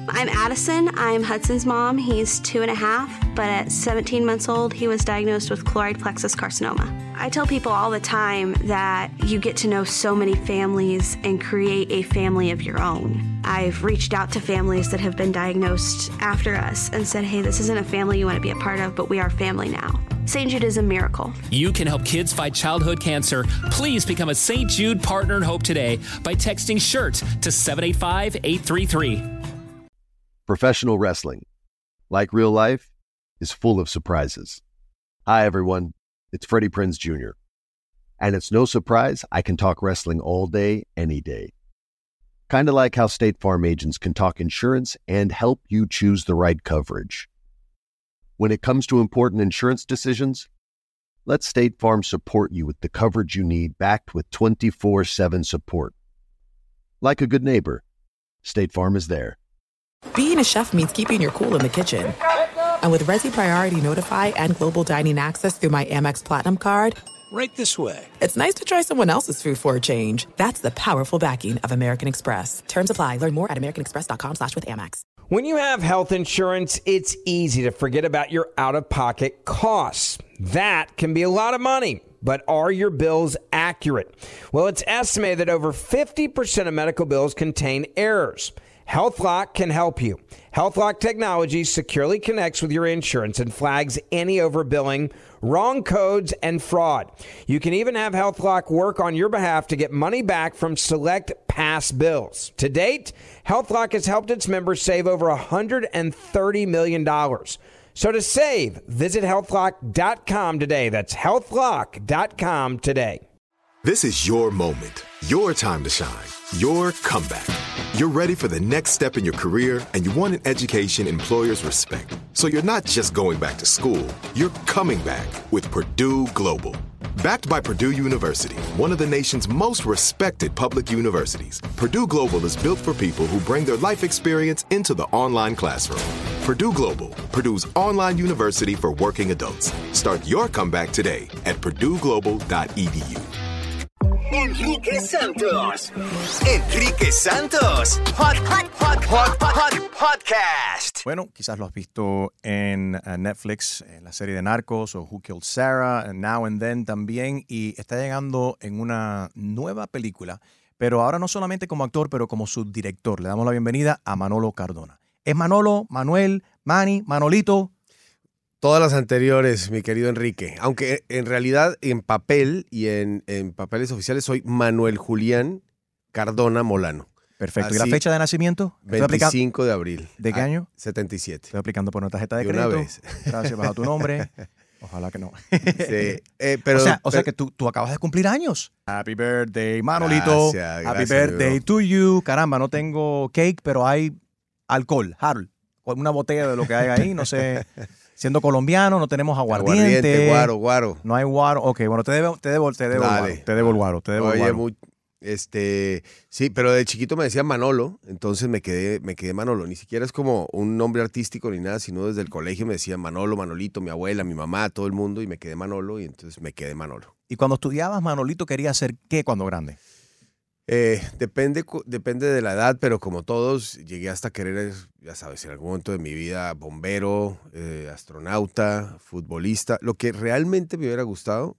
I'm Addison. I'm Hudson's mom. He's 2.5, but at 17 months old, he was diagnosed with choroid plexus carcinoma. I tell people all the time that you get to know so many families and create a family of your own. I've reached out to families that have been diagnosed after us and said, hey, this isn't a family you want to be a part of, but we are family now. St. Jude is a miracle. You can help kids fight childhood cancer. Please become a St. Jude Partner in Hope today by texting SHIRT to 785-833. Professional wrestling, like real life, is full of surprises. Hi, everyone. It's Freddie Prinze Jr. And it's no surprise I can talk wrestling all day, any day. Kind of like how State Farm agents can talk insurance and help you choose the right coverage. When it comes to important insurance decisions, let State Farm support you with the coverage you need, backed with 24/7 support. Like a good neighbor, State Farm is there. Being a chef means keeping your cool in the kitchen. And with Resi Priority Notify and Global Dining Access through my Amex Platinum card, right this way. It's nice to try someone else's food for a change. That's the powerful backing of American Express. Terms apply. Learn more at americanexpress.com/withAmex. When you have health insurance, it's easy to forget about your out-of-pocket costs. That can be a lot of money. But are your bills accurate? Well, it's estimated that over 50% of medical bills contain errors. HealthLock can help you. HealthLock technology securely connects with your insurance and flags any overbilling, wrong codes, and fraud. You can even have HealthLock work on your behalf to get money back from select past bills. To date, HealthLock has helped its members save over $130 million. So to save, visit healthlock.com today. That's healthlock.com today. This is your moment, your time to shine, your comeback. You're ready for the next step in your career, and you want an education employers respect. So you're not just going back to school, you're coming back with Purdue Global. Backed by Purdue University, one of the nation's most respected public universities, Purdue Global is built for people who bring their life experience into the online classroom. Purdue Global, Purdue's online university for working adults. Start your comeback today at purdueglobal.edu. Enrique Santos. Enrique Santos. Hot Podcast. Bueno, quizás lo has visto en Netflix, en la serie de Narcos o Who Killed Sarah, Now and Then también, y está llegando en una nueva película, pero ahora no solamente como actor, pero como subdirector. Le damos la bienvenida a Manolo Cardona. ¿Es Manolo, Manuel, Manny, Manolito? Todas las anteriores, mi querido Enrique. Aunque en realidad en papel y en papeles oficiales soy Manuel Julián Cardona Molano. Perfecto. Así, ¿y la fecha de nacimiento? 25 de abril. ¿De qué año? 77. Estoy aplicando por una tarjeta de Y crédito. una vez. Gracias, bajo tu nombre. Ojalá que no. Sí, pero, o sea que tú acabas de cumplir años. Happy birthday, Manolito. Gracias, Happy birthday amigo. to you. Caramba, no tengo cake, pero hay alcohol, Harold. Una botella de lo que hay ahí, no sé. Siendo colombiano, no tenemos aguardiente. Guaro. No hay guaro. Ok, bueno, te debo el guaro. Te debo el guaro. Oye, sí, pero de chiquito me decían Manolo, entonces me quedé Manolo. Ni siquiera es como un nombre artístico ni nada, sino desde el colegio me decían Manolo, Manolito, mi abuela, mi mamá, todo el mundo, y me quedé Manolo, y entonces me quedé Manolo. Y cuando estudiabas, Manolito, ¿querías ser qué cuando grande? Depende de la edad, pero como todos, llegué hasta querer, ya sabes, en algún momento de mi vida, bombero, astronauta, futbolista. Lo que realmente me hubiera gustado,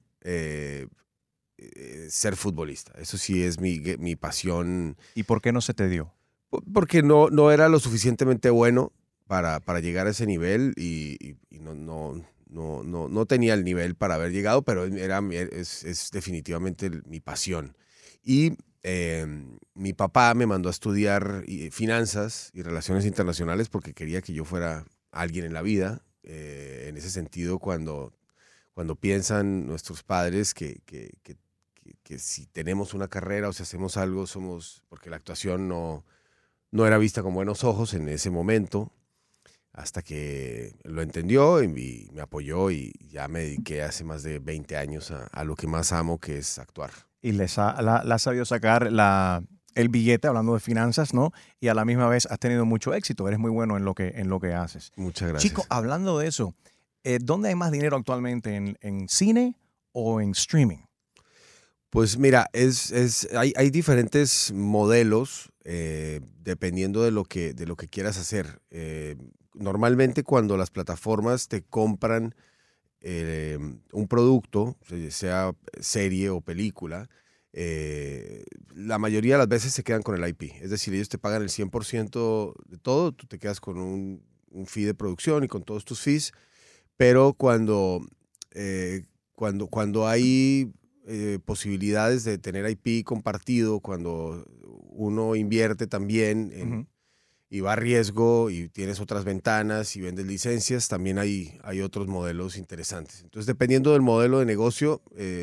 ser futbolista. Eso sí es mi pasión. ¿Y por qué no se te dio? Porque no era lo suficientemente bueno para llegar a ese nivel y no tenía el nivel para haber llegado, pero es definitivamente mi pasión. Y mi papá me mandó a estudiar finanzas y relaciones internacionales porque quería que yo fuera alguien en la vida. En ese sentido, cuando piensan nuestros padres que si tenemos una carrera o si hacemos algo, porque la actuación no era vista con buenos ojos en ese momento, hasta que lo entendió y me apoyó, y ya me dediqué hace más de 20 años a lo que más amo, que es actuar. Y la has sabido sacar el billete, hablando de finanzas, ¿no? Y a la misma vez has tenido mucho éxito. Eres muy bueno en lo que haces. Muchas gracias. Chico, hablando de eso, ¿dónde hay más dinero actualmente? ¿En cine o en streaming? Pues mira, hay diferentes modelos. dependiendo de lo que quieras hacer. Normalmente cuando las plataformas te compran un producto, sea serie o película, la mayoría de las veces se quedan con el IP. Es decir, ellos te pagan el 100% de todo, tú te quedas con un fee de producción y con todos tus fees, pero cuando hay posibilidades de tener IP compartido, cuando uno invierte también y va a riesgo y tienes otras ventanas y vendes licencias, también hay otros modelos interesantes. Entonces, dependiendo del modelo de negocio,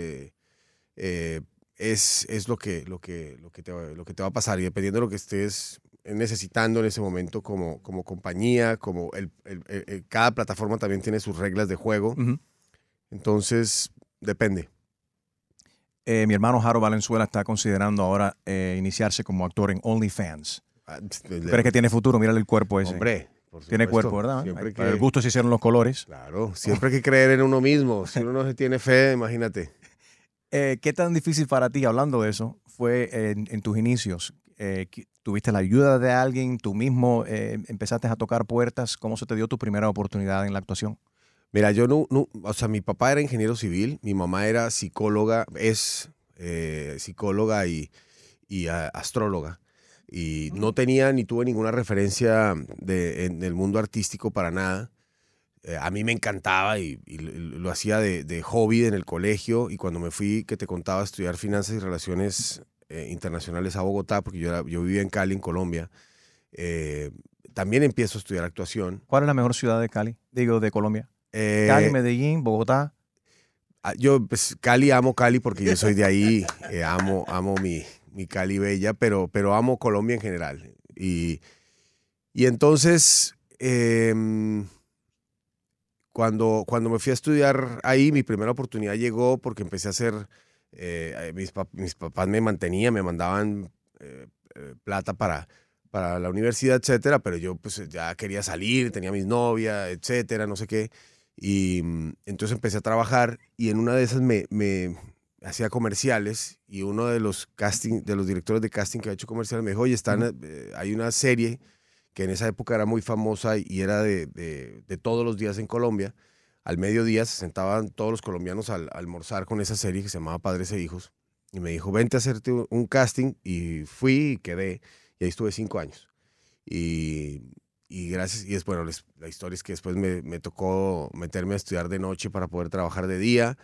es lo que te va a pasar, y dependiendo de lo que estés necesitando en ese momento como compañía, como cada plataforma también tiene sus reglas de juego. Entonces, depende. Mi hermano Jaro Valenzuela está considerando ahora iniciarse como actor en OnlyFans. ¿Crees que tiene futuro? Mírale el cuerpo ese. Hombre, tiene cuerpo, ¿verdad? Para el gusto se hicieron los colores. Claro, siempre hay que creer en uno mismo. Si uno no se tiene fe, imagínate. ¿Qué tan difícil para ti, hablando de eso, fue en tus inicios? ¿Tuviste la ayuda de alguien? ¿Tú mismo empezaste a tocar puertas? ¿Cómo se te dio tu primera oportunidad en la actuación? Mira, yo o sea, mi papá era ingeniero civil, mi mamá era psicóloga, es psicóloga y astróloga. Y no tenía ni tuve ninguna referencia en el mundo artístico para nada. A mí me encantaba y lo hacía de hobby en el colegio, y cuando me fui, que te contaba, a estudiar finanzas y relaciones internacionales a Bogotá, porque yo vivía en Cali, en Colombia, también empiezo a estudiar actuación. ¿Cuál es la mejor ciudad de Cali? Digo, de Colombia. Cali, Medellín, Bogotá. Yo, pues, Cali, amo Cali porque yo soy de ahí, amo mi Cali bella, pero amo Colombia en general. Y entonces, cuando me fui a estudiar ahí, mi primera oportunidad llegó porque empecé a hacer, mis papás me mantenían, me mandaban plata para la universidad, etcétera, pero yo pues ya quería salir, tenía mis novias, etcétera, no sé qué. Y entonces empecé a trabajar, y en una de esas me hacía comerciales, y uno de los directores de casting que había hecho comerciales me dijo, oye, hay una serie que en esa época era muy famosa y era de todos los días en Colombia. Al mediodía se sentaban todos los colombianos a almorzar con esa serie que se llamaba Padres e Hijos, y me dijo, vente a hacerte un casting, y fui y quedé, y ahí estuve 5 años. Y gracias, y bueno, la historia es que después me tocó meterme a estudiar de noche para poder trabajar de día,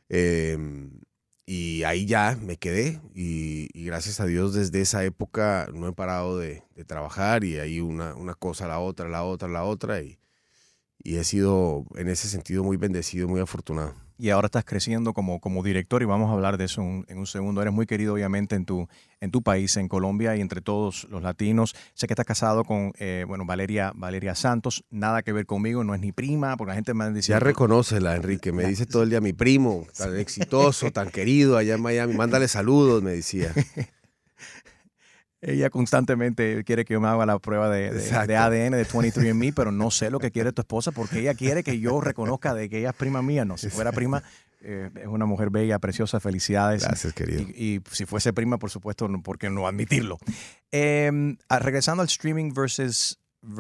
y ahí ya me quedé, y gracias a Dios desde esa época no he parado de trabajar, y ahí una cosa, la otra, y he sido en ese sentido muy bendecido, muy afortunado. Y ahora estás creciendo como director, y vamos a hablar de eso en un segundo. Eres muy querido, obviamente, en tu país, en Colombia, y entre todos los latinos. Sé que estás casado con Valeria Santos. Nada que ver conmigo, no es ni prima, porque la gente me dice... Ya reconócela, Enrique. Me dice todo el día, mi primo, tan exitoso, tan querido allá en Miami. Mándale saludos, me decía. Ella constantemente quiere que yo me haga la prueba de ADN de 23andMe, pero no sé lo que quiere tu esposa, porque ella quiere que yo reconozca de que ella es prima mía. No, si fuera prima, es una mujer bella, preciosa, felicidades. Gracias, querido. Y si fuese prima, por supuesto, ¿por qué no admitirlo? Regresando al streaming versus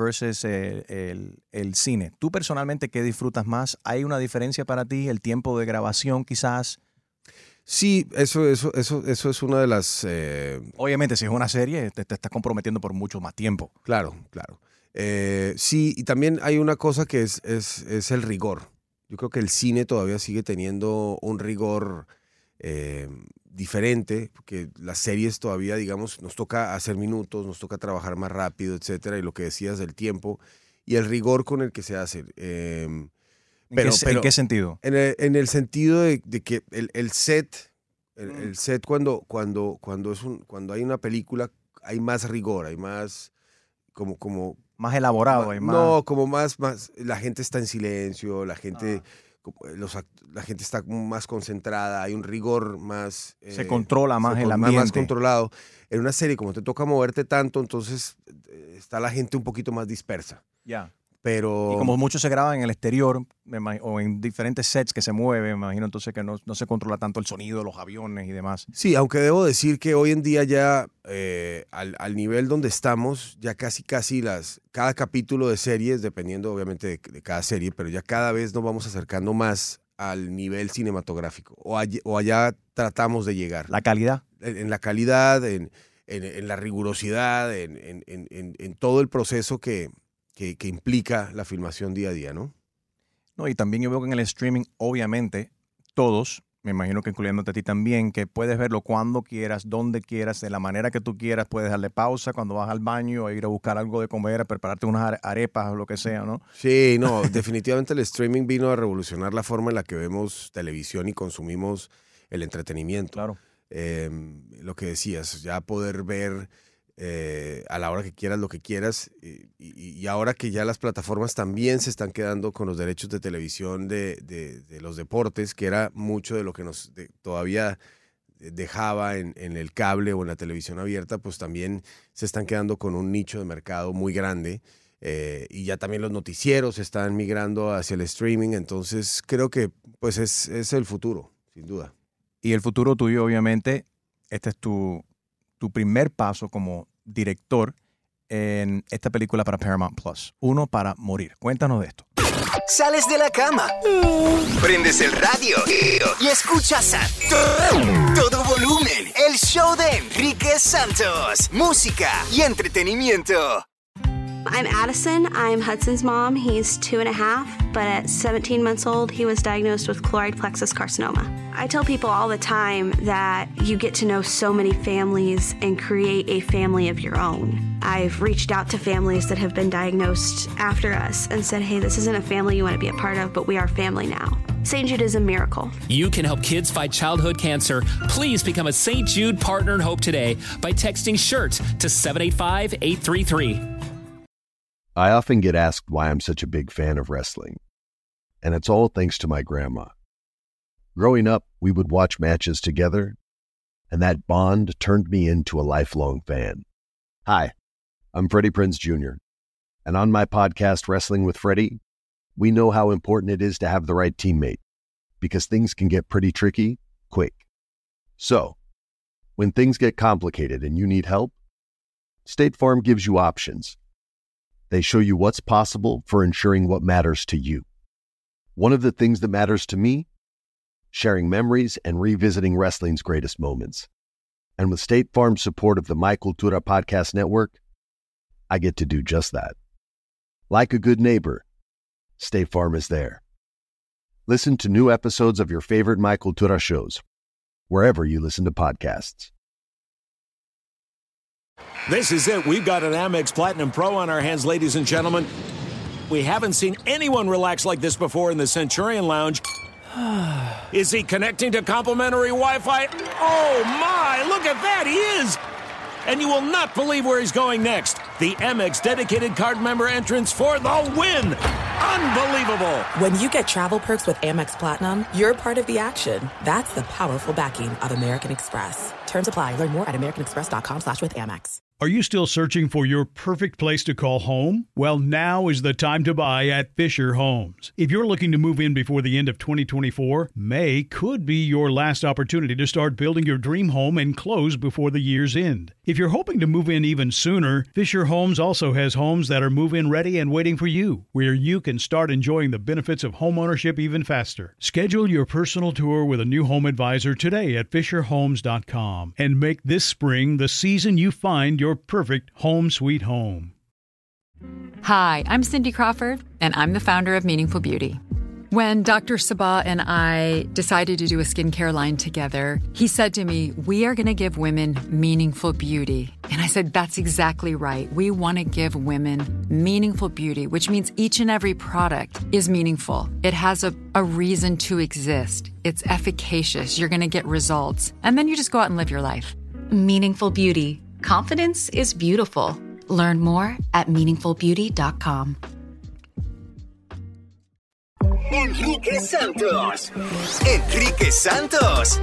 el cine. ¿Tú personalmente qué disfrutas más? ¿Hay una diferencia para ti? ¿El tiempo de grabación quizás? Sí, eso es una de las... Obviamente, si es una serie, te estás comprometiendo por mucho más tiempo. Claro. Sí, y también hay una cosa que es el rigor. Yo creo que el cine todavía sigue teniendo un rigor diferente, porque las series todavía, digamos, nos toca hacer minutos, nos toca trabajar más rápido, etcétera, y lo que decías del tiempo y el rigor con el que se hace. ¿En qué sentido? En el sentido de que el set, el set cuando hay una película, hay más rigor, hay más como más elaborado, hay más... No, como más la gente está en silencio, la gente está más concentrada, hay un rigor más... se controla más el ambiente. Más controlado. En una serie, como te toca moverte tanto, entonces está la gente un poquito más dispersa. Ya. pero... Y como mucho se graba en el exterior o en diferentes sets que se mueven, me imagino entonces que no se controla tanto el sonido, los aviones y demás. Sí, aunque debo decir que hoy en día ya al nivel donde estamos, ya casi cada capítulo de series, dependiendo obviamente de cada serie, pero ya cada vez nos vamos acercando más al nivel cinematográfico, o allá tratamos de llegar. La calidad. En la calidad, en la rigurosidad, en todo el proceso que implica la filmación día a día, ¿no? No, y también yo veo que en el streaming, obviamente, todos, me imagino que incluyéndote a ti también, que puedes verlo cuando quieras, donde quieras, de la manera que tú quieras, puedes darle pausa cuando vas al baño, o ir a buscar algo de comer, a prepararte unas arepas o lo que sea, ¿no? Sí, no, definitivamente el streaming vino a revolucionar la forma en la que vemos televisión y consumimos el entretenimiento. Claro. Lo que decías, ya poder ver a la hora que quieras lo que quieras, y ahora que ya las plataformas también se están quedando con los derechos de televisión de los deportes, que era mucho de lo que nos todavía dejaba en el cable o en la televisión abierta, pues también se están quedando con un nicho de mercado muy grande, y ya también los noticieros están migrando hacia el streaming. Entonces creo que pues es el futuro, sin duda. Y el futuro tuyo, obviamente, este es tu primer paso como director en esta película para Paramount Plus, Uno para Morir. Cuéntanos de esto. Sales de la cama, prendes el radio y escuchas a todo volumen. El show de Enrique Santos, música y entretenimiento. I'm Addison. I'm Hudson's mom. He's 2.5, but at 17 months old, he was diagnosed with choroid plexus carcinoma. I tell people all the time that you get to know so many families and create a family of your own. I've reached out to families that have been diagnosed after us and said, hey, this isn't a family you want to be a part of, but we are family now. St. Jude is a miracle. You can help kids fight childhood cancer. Please become a St. Jude Partner in Hope today by texting SHIRT to 785-833. I often get asked why I'm such a big fan of wrestling, and it's all thanks to my grandma. Growing up, we would watch matches together, and that bond turned me into a lifelong fan. Hi, I'm Freddie Prinze Jr., and on my podcast, Wrestling with Freddie, we know how important it is to have the right teammate, because things can get pretty tricky quick. So, when things get complicated and you need help, State Farm gives you options. They show you what's possible for ensuring what matters to you. One of the things that matters to me, sharing memories and revisiting wrestling's greatest moments. And with State Farm's support of the My Cultura Podcast Network, I get to do just that. Like a good neighbor, State Farm is there. Listen to new episodes of your favorite My Cultura shows, wherever you listen to podcasts. This is it. We've got an Amex Platinum Pro on our hands, ladies and gentlemen. We haven't seen anyone relax like this before in the Centurion Lounge. Is he connecting to complimentary Wi-Fi? Oh, my. Look at that. He is. And you will not believe where he's going next. The Amex dedicated card member entrance for the win. Unbelievable. When you get travel perks with Amex Platinum, you're part of the action. That's the powerful backing of American Express. Terms apply. Learn more at americanexpress.com/withAmex. Are you still searching for your perfect place to call home? Well, now is the time to buy at Fisher Homes. If you're looking to move in before the end of 2024, May could be your last opportunity to start building your dream home and close before the year's end. If you're hoping to move in even sooner, Fisher Homes also has homes that are move-in ready and waiting for you, where you can start enjoying the benefits of homeownership even faster. Schedule your personal tour with a new home advisor today at FisherHomes.com and make this spring the season you find your perfect home sweet home. Hi, I'm Cindy Crawford, and I'm the founder of Meaningful Beauty. When Dr. Sabah and I decided to do a skincare line together, he said to me, we are going to give women meaningful beauty. And I said, that's exactly right. We want to give women meaningful beauty, which means each and every product is meaningful. It has a reason to exist. It's efficacious. You're going to get results. And then you just go out and live your life. Meaningful Beauty. Confidence is beautiful. Learn more at meaningfulbeauty.com. Enrique Santos. Enrique Santos.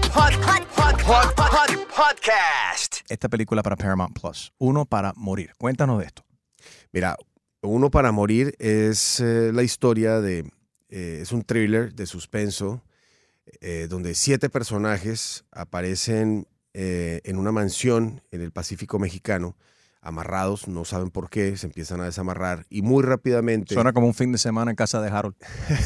Podcast. Esta película para Paramount Plus, Uno para Morir. Cuéntanos de esto. Mira, Uno para morir es la historia de... es un thriller de suspenso donde 7 personajes aparecen en una mansión en el Pacífico mexicano, amarrados, no saben por qué, se empiezan a desamarrar y muy rápidamente... Suena como un fin de semana en casa de Harold.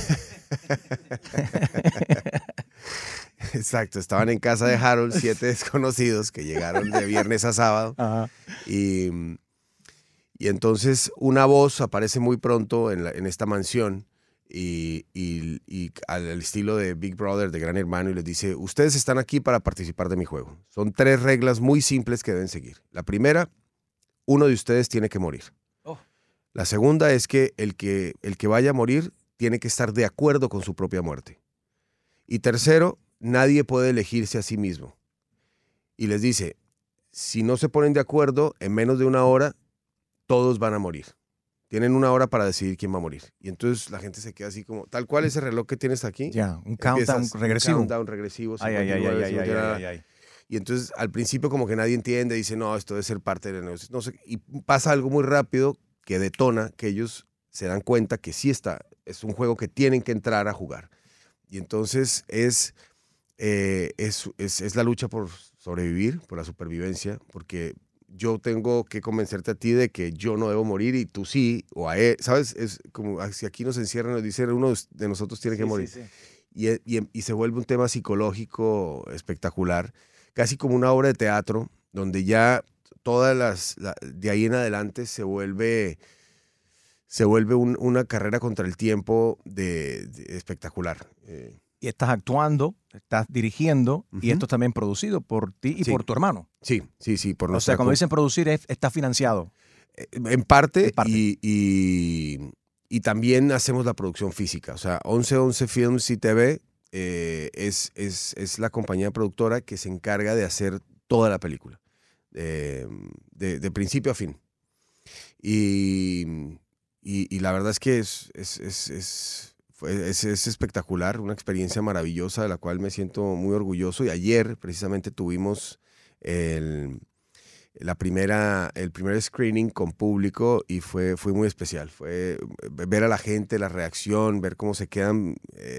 Exacto, estaban en casa de Harold 7 desconocidos que llegaron de viernes a sábado. Ajá. Y entonces una voz aparece muy pronto en esta mansión y al estilo de Big Brother, de Gran Hermano, y les dice, ustedes están aquí para participar de mi juego. Son 3 reglas muy simples que deben seguir. La primera, uno de ustedes tiene que morir. Oh. La segunda es que el que vaya a morir tiene que estar de acuerdo con su propia muerte. Y tercero, nadie puede elegirse a sí mismo. Y les dice, si no se ponen de acuerdo, en menos de 1 hora, todos van a morir. Tienen 1 hora para decidir quién va a morir. Y entonces la gente se queda así como, tal cual ese reloj que tienes aquí. Ya, un countdown regresivo. Un countdown regresivo. Ay. Y entonces al principio como que nadie entiende, dice, no, esto debe ser parte del negocio. No sé, y pasa algo muy rápido que detona que ellos se dan cuenta que sí es un juego que tienen que entrar a jugar. Y entonces es la lucha por sobrevivir, por la supervivencia, porque yo tengo que convencerte a ti de que yo no debo morir y tú sí, o a él, ¿sabes? Es como si aquí nos encierran, nos dicen uno de nosotros tiene que morir. Sí. Y se vuelve un tema psicológico espectacular, casi como una obra de teatro, donde ya de ahí en adelante se vuelve una carrera contra el tiempo de espectacular. Y estás actuando, estás dirigiendo, y esto es también producido por ti y por tu hermano. Sí, por nosotros. O sea, cuando dicen producir, está financiado. En parte. Y también hacemos la producción física. O sea, 1111 Films y TV es la compañía productora que se encarga de hacer toda la película, de principio a fin. Y la verdad es que es espectacular, una experiencia maravillosa de la cual me siento muy orgulloso. Y ayer precisamente tuvimos el primer screening con público y fue muy especial. Fue ver a la gente, la reacción, ver cómo se quedan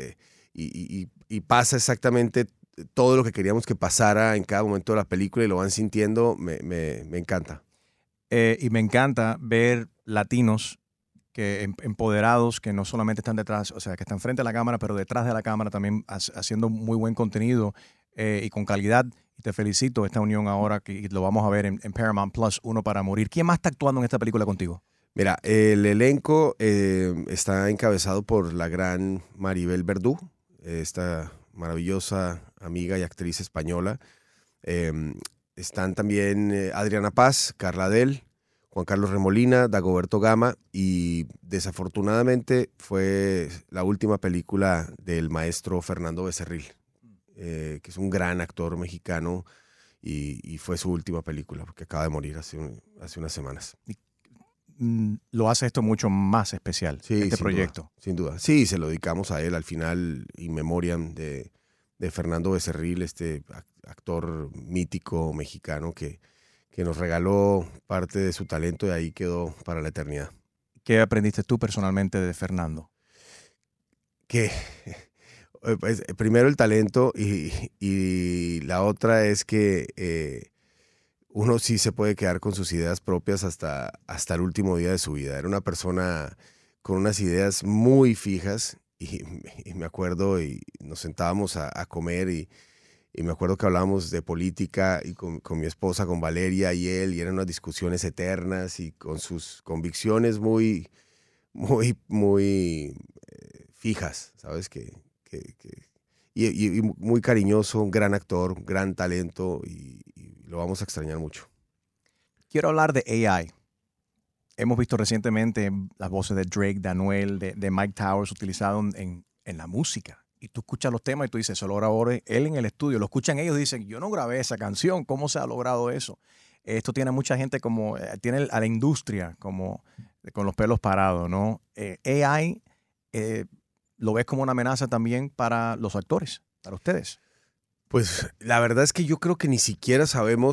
y pasa exactamente todo lo que queríamos que pasara en cada momento de la película y lo van sintiendo. Me encanta. Y me encanta ver latinos que empoderados, que no solamente están detrás, o sea, que están frente a la cámara, pero detrás de la cámara también haciendo muy buen contenido y con calidad. Y te felicito esta unión ahora que lo vamos a ver en Paramount Plus, Uno para Morir. ¿Quién más está actuando en esta película contigo? Mira, el elenco está encabezado por la gran Maribel Verdú, esta maravillosa amiga y actriz española. Están también Adriana Paz, Carla Del, Juan Carlos Remolina, Dagoberto Gama, y desafortunadamente fue la última película del maestro Fernando Becerril, que es un gran actor mexicano, y fue su última película, porque acaba de morir hace unas semanas. Lo hace esto mucho más especial, este proyecto. Sin duda. Sí, se lo dedicamos a él al final, in memoriam de Fernando Becerril, este actor mítico mexicano que nos regaló parte de su talento y ahí quedó para la eternidad. ¿Qué aprendiste tú personalmente de Fernando? Que pues, primero el talento y la otra es que uno sí se puede quedar con sus ideas propias hasta el último día de su vida. Era una persona con unas ideas muy fijas y me acuerdo y nos sentábamos a comer y me acuerdo que hablábamos de política y con mi esposa, con Valeria y él, y eran unas discusiones eternas y con sus convicciones muy fijas, ¿sabes? Y muy cariñoso, un gran actor, un gran talento y lo vamos a extrañar mucho. Quiero hablar de AI. Hemos visto recientemente las voces de Drake, de Anuel, de Mike Towers utilizadas en la música. Y tú escuchas los temas y tú dices, eso lo grabó él en el estudio. Lo escuchan ellos y dicen, yo no grabé esa canción. ¿Cómo se ha logrado eso? Esto tiene a mucha gente tiene a la industria como con los pelos parados, ¿no? AI, ¿lo ves como una amenaza también para los actores, para ustedes? Pues la verdad es que yo creo que ni siquiera sabemos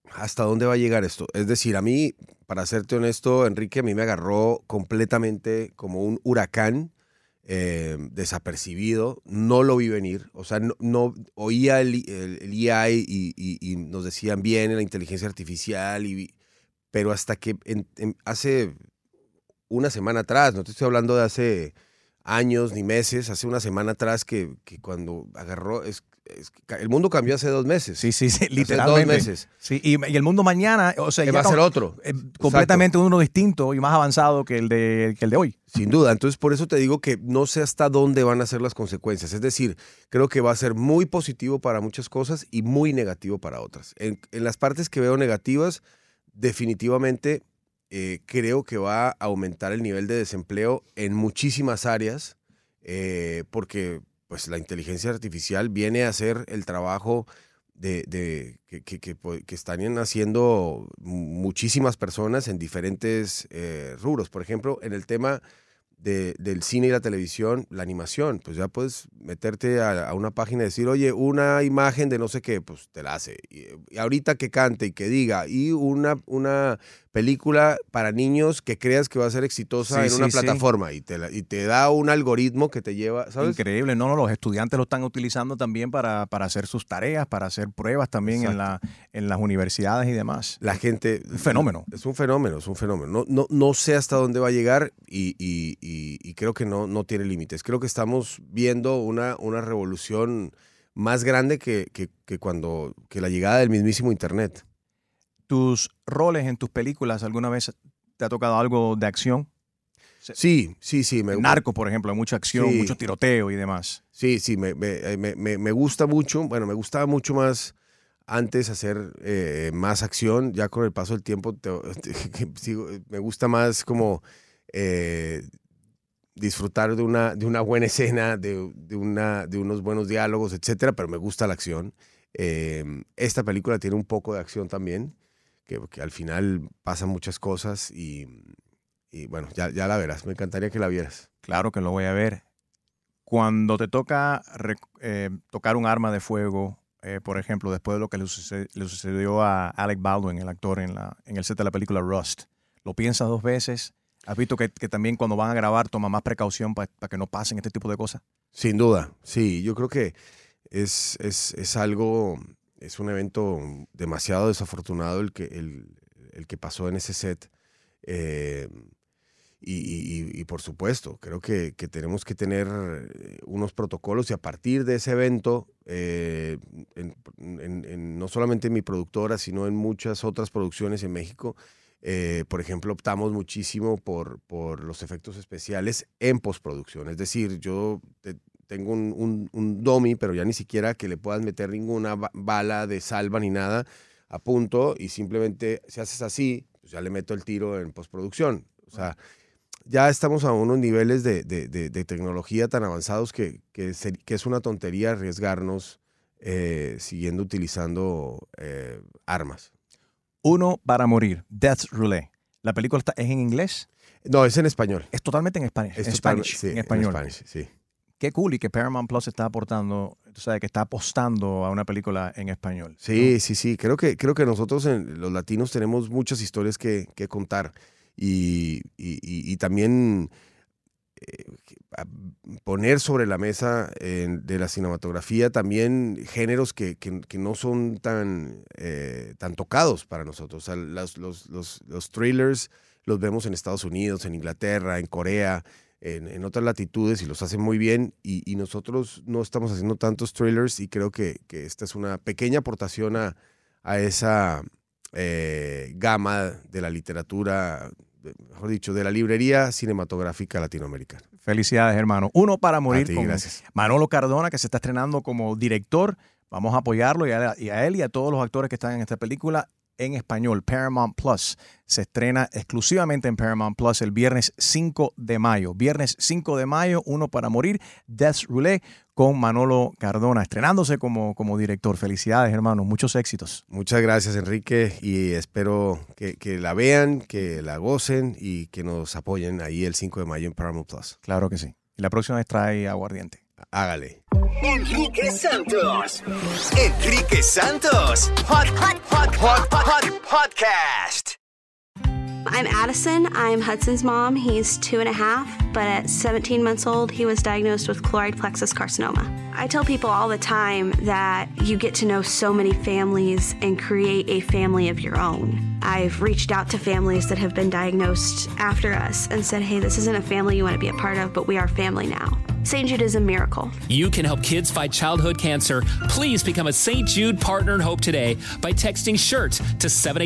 hasta dónde va a llegar esto. Es decir, a mí, para serte honesto, Enrique, a mí me agarró completamente como un huracán, desapercibido, no lo vi venir, o sea, no oía el AI y nos decían bien la inteligencia artificial, pero hasta que hace una semana atrás, no te estoy hablando de hace años ni meses, hace una semana atrás que cuando agarró, el mundo cambió hace 2 meses. Sí, literalmente. 2 meses. Sí, y el mundo mañana, o sea, que va a ser otro. Completamente uno distinto y más avanzado que el de hoy. Sin duda, entonces por eso te digo que no sé hasta dónde van a ser las consecuencias. Es decir, creo que va a ser muy positivo para muchas cosas y muy negativo para otras. En las partes que veo negativas, definitivamente creo que va a aumentar el nivel de desempleo en muchísimas áreas, porque pues la inteligencia artificial viene a hacer el trabajo que están haciendo muchísimas personas en diferentes rubros. Por ejemplo, en el tema del cine y la televisión, la animación, pues ya puedes meterte a una página y decir, oye, una imagen de no sé qué, pues te la hace. Y ahorita que cante y que diga, y una película para niños que creas que va a ser exitosa en una plataforma y te da un algoritmo que te lleva, ¿sabes? Increíble, no, los estudiantes lo están utilizando también para hacer sus tareas, para hacer pruebas también en las universidades y demás. La gente... Un fenómeno. Es un fenómeno. No sé hasta dónde va a llegar y creo que no tiene límites. Creo que estamos viendo una revolución más grande que la llegada del mismísimo Internet. ¿Tus roles en tus películas alguna vez te ha tocado algo de acción? Sí. Narcos, por ejemplo, hay mucha acción, mucho tiroteo y demás. Sí, me gusta mucho. Bueno, me gustaba mucho más antes hacer más acción. Ya con el paso del tiempo me gusta más como disfrutar de una buena escena, de unos buenos diálogos, etcétera, pero me gusta la acción. Esta película tiene un poco de acción también, que al final pasan muchas cosas y bueno, ya la verás. Me encantaría que la vieras. Claro que lo voy a ver. Cuando te toca tocar un arma de fuego, por ejemplo, después de lo que le sucedió a Alec Baldwin, el actor en el set de la película Rust, ¿lo piensas 2 veces? ¿Has visto que también cuando van a grabar toman más precaución para que no pasen este tipo de cosas? Sin duda, sí. Yo creo que es un evento demasiado desafortunado el que pasó en ese set. Y por supuesto, creo que tenemos que tener unos protocolos y a partir de ese evento, no solamente en mi productora, sino en muchas otras producciones en México, por ejemplo, optamos muchísimo por los efectos especiales en postproducción. Es decir, yo tengo un dummy, pero ya ni siquiera que le puedas meter ninguna bala de salva ni nada a punto y simplemente si haces así, pues ya le meto el tiro en postproducción. O sea, ya estamos a unos niveles de tecnología tan avanzados que es una tontería arriesgarnos siguiendo utilizando armas. Uno para morir, Death Roulette. ¿La película es en inglés? No, es en español. Es totalmente en español. Sí, en español. En Spanish, sí. Qué cool y que Paramount Plus está aportando, tú sabes, que está apostando a una película en español. Sí, ¿no? Sí. Creo que nosotros los latinos tenemos muchas historias que contar y también poner sobre la mesa de la cinematografía también géneros que no son tan tocados para nosotros. O sea, los thrillers los vemos en Estados Unidos, en Inglaterra, en Corea, en otras latitudes y los hacen muy bien y nosotros no estamos haciendo tantos thrillers y creo que esta es una pequeña aportación a esa gama de la literatura, mejor dicho, de la librería cinematográfica latinoamericana. Felicidades, hermano. Uno para morir. Ti, con gracias. Manolo Cardona, que se está estrenando como director. Vamos a apoyarlo y a él y a todos los actores que están en esta película en español. Paramount Plus se estrena exclusivamente en Paramount Plus el viernes 5 de mayo. Viernes 5 de mayo, Uno para morir, Death Roulette con Manolo Cardona, estrenándose como director. Felicidades, hermano. Muchos éxitos. Muchas gracias, Enrique, y espero que la vean, que la gocen y que nos apoyen ahí el 5 de mayo en Paramount Plus. Claro que sí. Y la próxima vez trae aguardiente. Hágale. Enrique Santos. Enrique Santos. Podcast. I'm Addison. I'm Hudson's mom. He's 2.5, but at 17 months old, he was diagnosed with choroid plexus carcinoma. I tell people all the time that you get to know so many families and create a family of your own. I've reached out to families that have been diagnosed after us and said, hey, this isn't a family you want to be a part of, but we are family now. St. Jude is a miracle. You can help kids fight childhood cancer. Please become a St. Jude Partner in Hope today by texting SHIRT to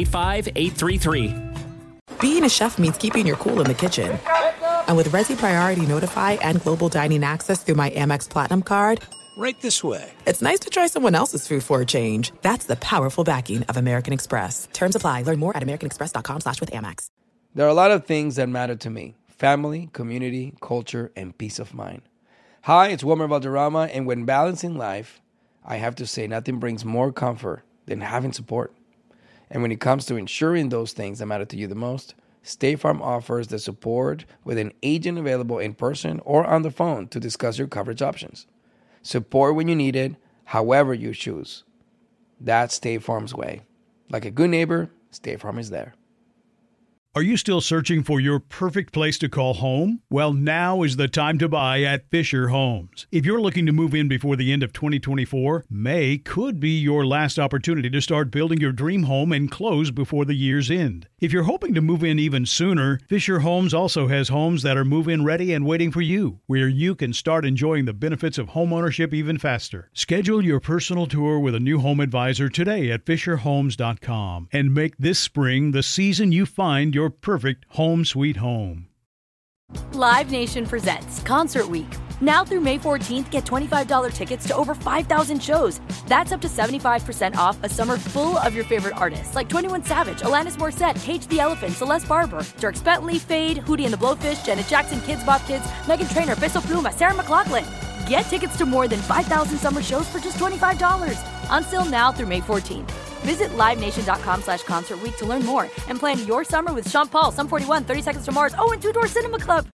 785-833. Being a chef means keeping your cool in the kitchen. And with Resi Priority Notify and Global Dining Access through my Amex Platinum card, Right this way. it's nice to try someone else's food for a change. That's the powerful backing of American Express. Terms apply. Learn more at americanexpress.com/withAmex. There are a lot of things that matter to me. Family, community, culture, and peace of mind. Hi, it's Wilmer Valderrama, and when balancing life, I have to say nothing brings more comfort than having support. And when it comes to ensuring those things that matter to you the most, State Farm offers the support with an agent available in person or on the phone to discuss your coverage options. Support when you need it, however you choose. That's State Farm's way. Like a good neighbor, State Farm is there. Are you still searching for your perfect place to call home? Well, now is the time to buy at Fisher Homes. If you're looking to move in before the end of 2024, May could be your last opportunity to start building your dream home and close before the year's end. If you're hoping to move in even sooner, Fisher Homes also has homes that are move-in ready and waiting for you, where you can start enjoying the benefits of homeownership even faster. Schedule your personal tour with a new home advisor today at FisherHomes.com and make this spring the season you find your perfect home sweet home. Live Nation presents Concert Week. Now through May 14th, get $25 tickets to over 5,000 shows. That's up to 75% off a summer full of your favorite artists like 21 Savage, Alanis Morissette, Cage the Elephant, Celeste Barber, Dierks Bentley, Fade, Hootie and the Blowfish, Janet Jackson, Kidz Bop Kids, Meghan Trainor, Peso Pluma, Sarah McLachlan. Get tickets to more than 5,000 summer shows for just $25. Until now through May 14th. Visit LiveNation.com/Concert Week to learn more and plan your summer with Sean Paul, Sum 41, 30 Seconds to Mars, and Two Door Cinema Club.